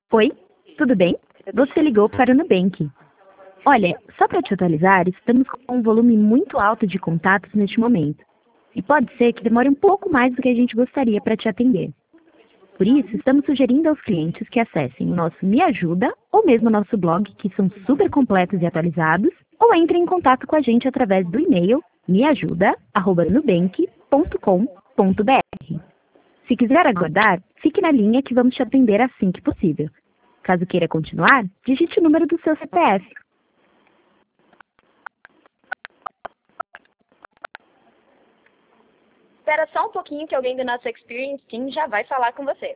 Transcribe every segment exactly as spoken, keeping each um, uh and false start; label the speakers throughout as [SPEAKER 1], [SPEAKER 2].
[SPEAKER 1] Oi, tudo bem? Você ligou para o Nubank. Olha, só para te atualizar, estamos com um volume muito alto de contatos neste momento. E pode ser que demore um pouco mais do que a gente gostaria para te atender. Por isso, estamos sugerindo aos clientes que acessem o nosso Me Ajuda ou mesmo o nosso blog, que são super completos e atualizados, ou entrem em contato com a gente através do e-mail me ajuda arroba nubank ponto com ponto br. Se quiser aguardar, fique na linha que vamos te atender assim que possível. Caso queira continuar, digite o número do seu C P F.
[SPEAKER 2] Espera só um pouquinho que alguém do nosso Experience Team já vai falar com você.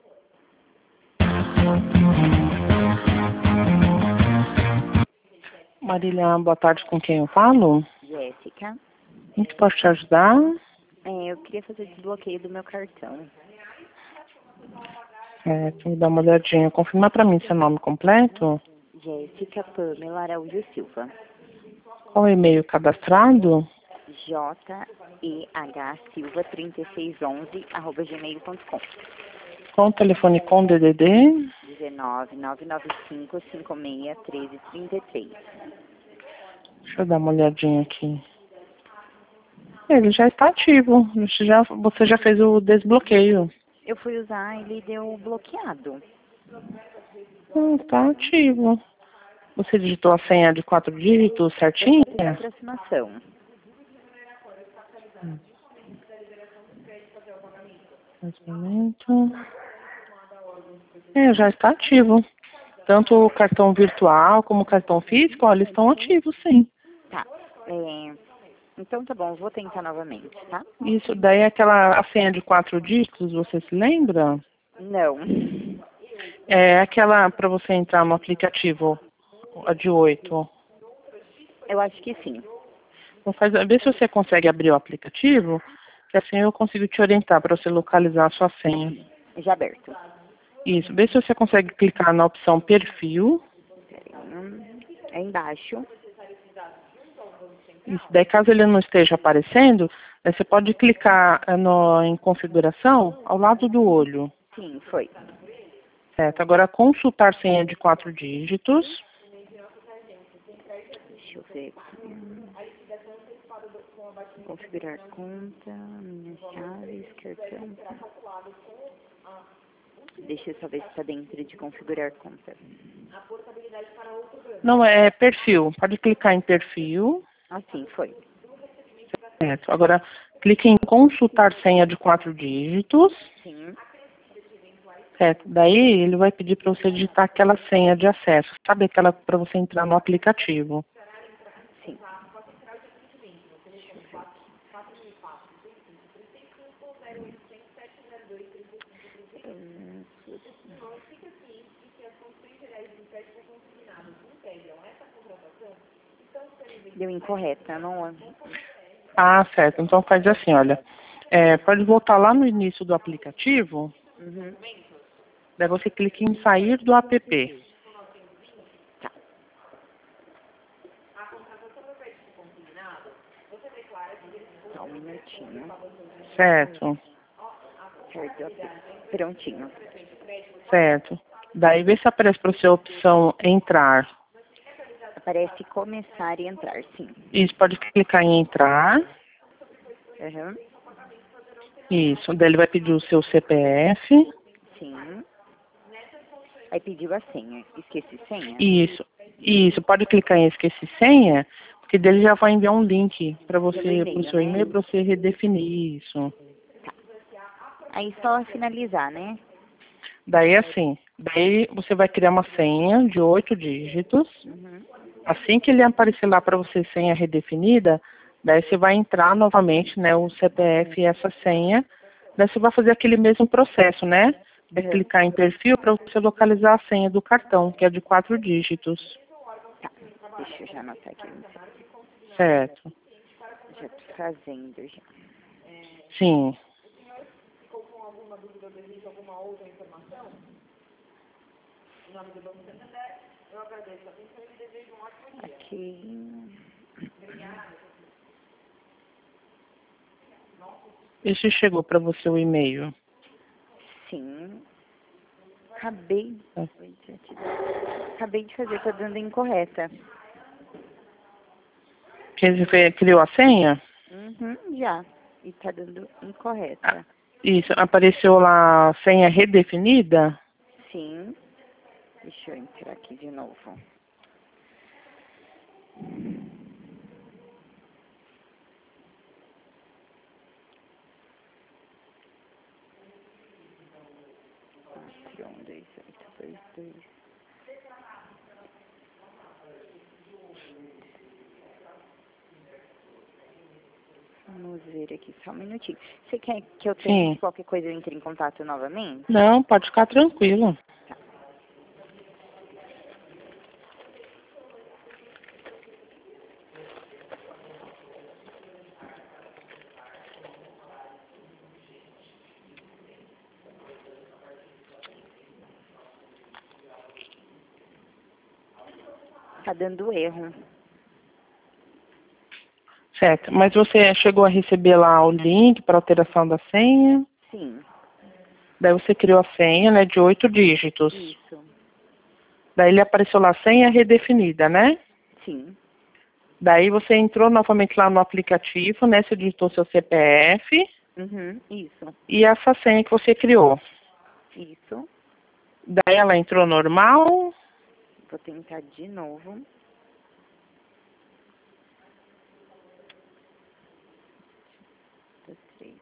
[SPEAKER 3] Marília, boa tarde, com quem eu falo?
[SPEAKER 4] Jéssica,
[SPEAKER 3] Em que posso te ajudar?
[SPEAKER 4] é, eu queria fazer desbloqueio do meu cartão.
[SPEAKER 3] É, tem que dar uma olhadinha. Confirma pra mim seu nome completo.
[SPEAKER 4] Jéssica Pamela Araújo Silva.
[SPEAKER 3] Qual o e-mail cadastrado?
[SPEAKER 4] J E H Silva trinta e seis onze arroba gmail ponto com.
[SPEAKER 3] Qual o telefone com D D D?
[SPEAKER 4] dezenove, nove nove cinco, cinco seis, treze, trinta e três.
[SPEAKER 3] Deixa eu dar uma olhadinha aqui. Ele já está ativo. Você já, você já fez o desbloqueio.
[SPEAKER 4] Eu fui usar, ele deu bloqueado.
[SPEAKER 3] Hum, tá ativo. Você digitou a senha de quatro dígitos certinha?
[SPEAKER 4] É aproximação.
[SPEAKER 3] Mais um momento. É, já está ativo. Tanto o cartão virtual como o cartão físico, ó, eles estão ativos, sim.
[SPEAKER 4] Tá. É, então tá bom, eu vou tentar novamente, tá?
[SPEAKER 3] Isso daí é aquela a senha de quatro dígitos, você se lembra?
[SPEAKER 4] Não.
[SPEAKER 3] É aquela para você entrar no aplicativo, a de oito.
[SPEAKER 4] Eu acho que sim.
[SPEAKER 3] Então faz, vê se você consegue abrir o aplicativo, que assim eu consigo te orientar para você localizar a sua senha.
[SPEAKER 4] Já aberto.
[SPEAKER 3] Isso, vê se você consegue clicar na opção perfil.
[SPEAKER 4] É embaixo.
[SPEAKER 3] Isso, daí caso ele não esteja aparecendo, daí você pode clicar eh, no, em configuração ao lado do olho.
[SPEAKER 4] Sim, foi.
[SPEAKER 3] Certo, agora consultar senha de quatro dígitos.
[SPEAKER 4] Deixa eu ver. Hum, Configurar conta, minhas chaves, cartão. Deixa eu só ver se está dentro de configurar conta.
[SPEAKER 3] Não, é perfil. Pode clicar em perfil.
[SPEAKER 4] Assim, foi.
[SPEAKER 3] Certo. Agora, clique em consultar senha de quatro dígitos.
[SPEAKER 4] Sim.
[SPEAKER 3] Certo. Daí, ele vai pedir para você digitar aquela senha de acesso. Sabe aquela para você entrar no aplicativo?
[SPEAKER 4] Sim. Hum, Deu incorreta, não?
[SPEAKER 3] Ah, certo. Então, faz assim, olha. É, pode voltar lá no início do aplicativo.
[SPEAKER 4] Uhum.
[SPEAKER 3] Daí você clica em sair do app.
[SPEAKER 4] Tá. Só um minutinho.
[SPEAKER 3] Certo.
[SPEAKER 4] Certo. Prontinho.
[SPEAKER 3] Certo. Daí vê se aparece para você a opção entrar.
[SPEAKER 4] Aparece começar e entrar, sim.
[SPEAKER 3] Isso, pode clicar em entrar.
[SPEAKER 4] Uhum.
[SPEAKER 3] Isso, daí ele vai pedir o seu C P F.
[SPEAKER 4] Sim. Aí pediu a senha. Esqueci senha?
[SPEAKER 3] Isso, isso, pode clicar em esquecer senha, porque dele já vai enviar um link para você, para o seu
[SPEAKER 4] né?
[SPEAKER 3] e-mail, para você redefinir isso.
[SPEAKER 4] Tá. Aí só finalizar, né?
[SPEAKER 3] Daí assim, daí você vai criar uma senha de oito dígitos.
[SPEAKER 4] Uhum.
[SPEAKER 3] Assim que ele aparecer lá para você senha redefinida, daí você vai entrar novamente, né, o C P F e essa senha. Daí você vai fazer aquele mesmo processo, né? Vai
[SPEAKER 4] Uhum.
[SPEAKER 3] clicar em perfil para você localizar a senha do cartão, que é de quatro dígitos.
[SPEAKER 4] Tá. Deixa eu já anotar aqui.
[SPEAKER 3] Certo.
[SPEAKER 4] Já tô fazendo já.
[SPEAKER 3] Sim.
[SPEAKER 4] Aqui.
[SPEAKER 3] Esse chegou para você o e-mail.
[SPEAKER 4] Sim. Acabei.
[SPEAKER 3] É.
[SPEAKER 4] Oi, gente. acabei de fazer, tá dando incorreta.
[SPEAKER 3] Que você criou a senha?
[SPEAKER 4] Uhum, já. E tá dando incorreta.
[SPEAKER 3] Isso, apareceu lá senha redefinida?
[SPEAKER 4] Sim. Deixa eu entrar aqui de novo. quatro, um, dois, oito, dois, dois. Vamos ver aqui, só um minutinho. Você quer que eu tente
[SPEAKER 3] Sim.
[SPEAKER 4] qualquer coisa eu entre em contato novamente?
[SPEAKER 3] Não, pode ficar tranquilo.
[SPEAKER 4] Tá dando erro.
[SPEAKER 3] Certo, mas você chegou a receber lá o link para alteração da senha?
[SPEAKER 4] Sim.
[SPEAKER 3] Daí você criou a senha, né, de oito dígitos.
[SPEAKER 4] Isso.
[SPEAKER 3] Daí ele apareceu lá, senha redefinida, né?
[SPEAKER 4] Sim.
[SPEAKER 3] Daí você entrou novamente lá no aplicativo, né, você digitou seu C P F
[SPEAKER 4] Uhum, isso.
[SPEAKER 3] e essa senha que você criou.
[SPEAKER 4] Isso.
[SPEAKER 3] Daí ela entrou normal?
[SPEAKER 4] Vou tentar de novo. Dois, três.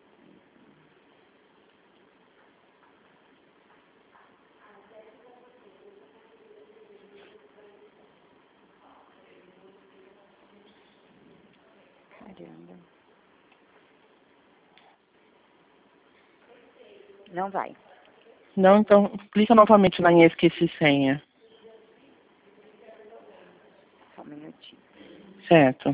[SPEAKER 4] Caramba. Não vai.
[SPEAKER 3] Não, então clica novamente lá em esqueci senha.
[SPEAKER 4] Só um minutinho.
[SPEAKER 3] Certo.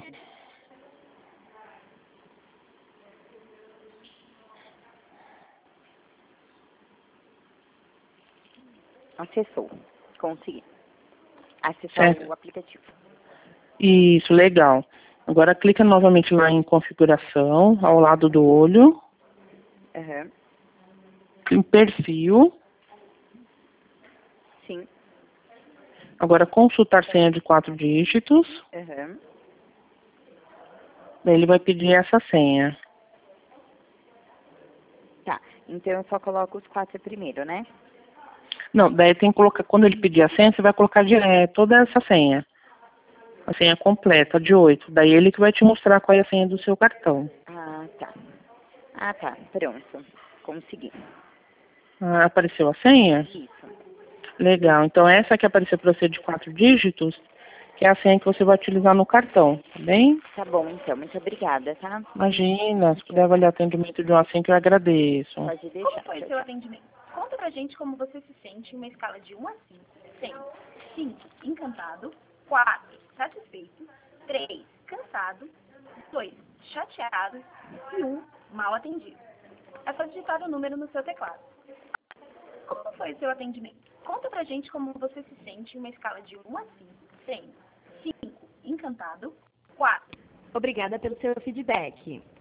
[SPEAKER 4] Acessou. Consegui. Acessar
[SPEAKER 3] Certo.
[SPEAKER 4] o aplicativo.
[SPEAKER 3] Isso, legal. Agora clica novamente lá em configuração, ao lado do olho,
[SPEAKER 4] Aham.
[SPEAKER 3] em perfil.
[SPEAKER 4] Sim.
[SPEAKER 3] Agora consultar senha de quatro dígitos.
[SPEAKER 4] Aham.
[SPEAKER 3] Daí ele vai pedir essa senha.
[SPEAKER 4] Tá. Então eu só coloco os quatro primeiro, né?
[SPEAKER 3] Não, daí tem que colocar, quando ele pedir a senha, você vai colocar de, é, toda essa senha. A senha completa, de oito. Daí ele que vai te mostrar qual é a senha do seu cartão.
[SPEAKER 4] Ah, tá. Ah, tá. Pronto. Consegui.
[SPEAKER 3] Ah, apareceu a senha?
[SPEAKER 4] Isso.
[SPEAKER 3] Legal. Então essa que apareceu para você de quatro dígitos, que é a senha que você vai utilizar no cartão, tá bem?
[SPEAKER 4] Tá bom, então. Muito obrigada, tá?
[SPEAKER 3] Imagina, se puder avaliar o atendimento de uma senha que eu agradeço.
[SPEAKER 4] Pode deixar.
[SPEAKER 2] Como foi o
[SPEAKER 4] Tchau,
[SPEAKER 2] seu
[SPEAKER 4] tchau.
[SPEAKER 2] atendimento? Conta pra gente como você se sente em uma escala de um a cinco. Sendo cinco, encantado. quatro, satisfeito. três, cansado. dois, chateado. E um, mal atendido. É só digitar o número no seu teclado. Como foi o seu atendimento? Conta pra gente como você se sente em uma escala de um a cinco. Sendo cinco, encantado. quatro,
[SPEAKER 1] Obrigada pelo seu feedback.